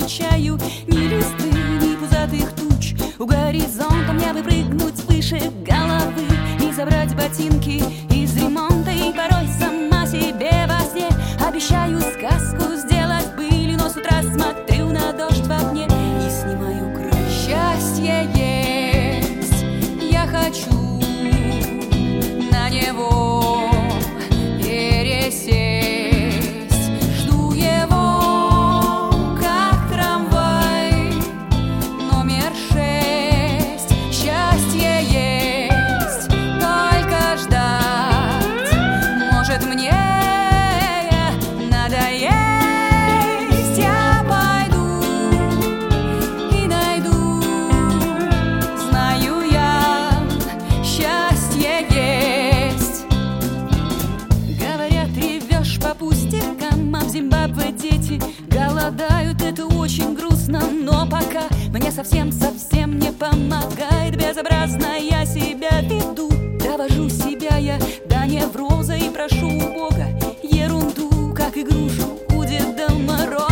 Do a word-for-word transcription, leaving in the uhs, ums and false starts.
замечаю ни листвы, ни пузатых туч. У горизонта мне бы прыгнуть выше головы и забрать ботинки из ремонта. И порой сама себе во сне обещаю сказку сделать былью, но с утра смотрю на дождь в окне и снимаю крылья. Счастье есть, я хочу на него пересесть. Жду его, как трамвай, номер шесть. Счастье есть, только ждать. Может, мне надоесть. Я пойду и найду, знаю я, счастье есть. Говорят, ревешь по пустякам, а в Зимбабве дети голодают. Это очень грустно, но пока мне совсем-совсем не помогает. Безобразно я себя веду, довожу себя я до невроза и прошу у Бога ерунду, как игрушку у Деда Мороза.